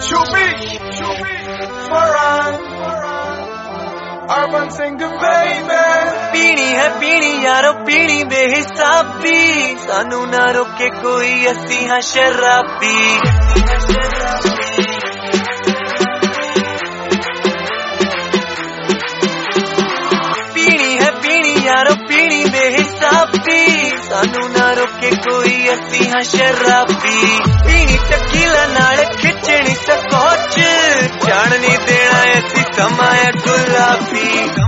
Urban singer baby पीनी है पीनी यारो पीनी बेहिसाबी सानू ना रोके कोई असी हाँ शराबी पीनी है पीनी यारो पीनी बेहिसाबी सानू ना रोके कोई असी हाँ शराबी पीनी टकीला नाल खिचनी स्कॉच जान नहीं देना ऐसी समाया गुलाबी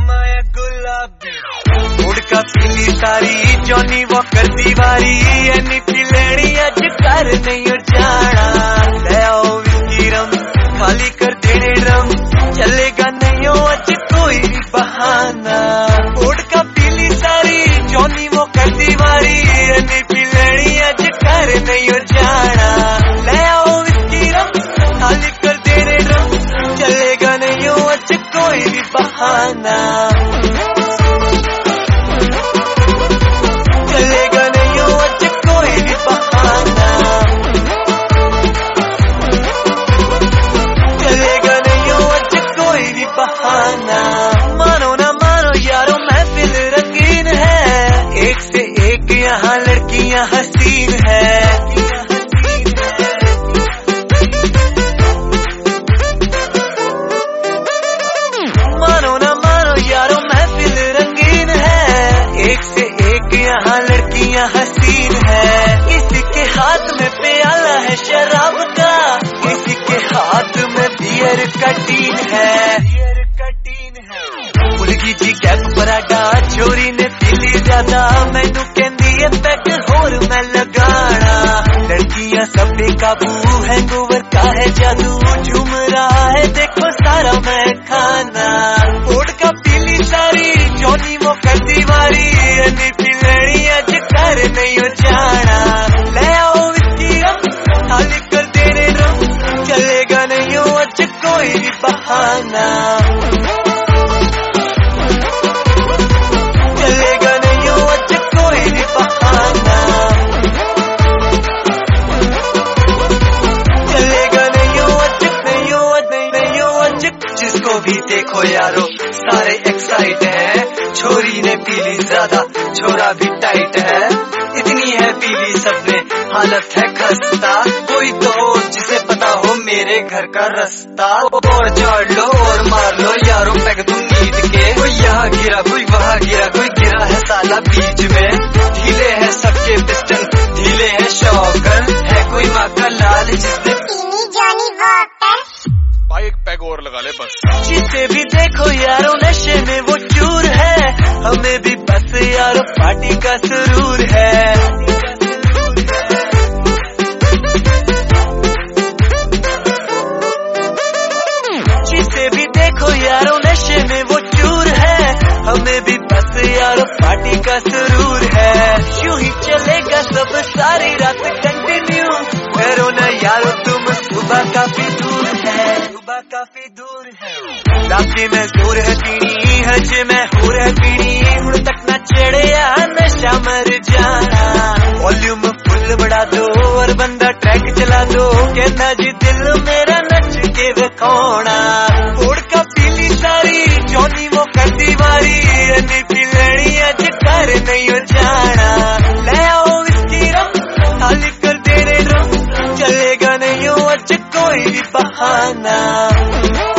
उड़का पीली सारी जॉनी वॉकर दीवारी एनी पी लेनी अज कर नहीं जाना ले आओ विस्की रम खाली कर देने ड्रम चलेगा नहीं अज कोई भी बहाना उड़का पीली सारी जॉनी वॉकर दीवारी एनी पी लेनी अज कर नहीं जाना ले आओ विस्की रम खाली कर देने ड्रम चलेगा नहीं अज कोई भी बहाना मानो ना मानो यारो महफिल रंगीन है एक से एक यहाँ लड़कियाँ हसीन है मानो ना मानो यारो महफिल रंगीन है एक से एक यहाँ लड़कियाँ हसीन है किसी के हाथ में प्याला है शराब का किसी के हाथ में बियर का टीन है मुलगी जी कैप पराठा छोरी ने पीली ज्यादा मैनू कहंदी है पैक होर मैं लगाना लड़कियां सब बेकाबू हैंगओवर का है जादू झूम रहा है देखो सारा मैं खाना ओढ़ का पीली सारी जॉनी वॉकर दीवारी एनी पी लेनी अज कर नहीं जाना ले आओ विस्की रम खाली कर देने रम चलेगा नहीं अज कोई भी बहाना जिसको भी देखो यारो सारे एक्साइट है छोरी ने पीली ज्यादा छोरा भी टाइट है इतनी है पीली सब में हालत है खस्ता कोई तो हो जिसे पता हो मेरे घर का रास्ता और चढ़ लो और मार लो यारो पैग तुम नीट के कोई यहाँ गिरा कोई वहाँ गिरा कोई गिरा है साला बीच में ढीले है सबके पिस्टन ढीले है शॉकर है कोई माँ का लाल जिसने भाई एक पैग और लगा ले बस जिसे भी देखो यारो नशे में वो चूर है हमें भी बस यारो पार्टी का सुरूर है जिसे भी देखो यारो नशे में वो चूर है हमें भी बस यारो पार्टी का सुरूर है यूं ही चलेगा सब सारी रात कंटिन्यू करो ना यारो तुम सुबह काफी दूर है लाफी में जोर है पीनी हज में हो रहा पीनी हुण तक न चढ़िया नशा मर जाना वॉल्यूम फुल बढ़ा दो और बंदा ट्रैक चला दो कहना जी दिल मेरा नच के दिखाना ओढ़ का पीली सारी जॉनी वॉकर दीवारी एनी पी लेनी अज कर नहीं जाना ले आओ विस्की रम खाली कर देने ड्रम चलेगा नहीं अज कोई भी बहाना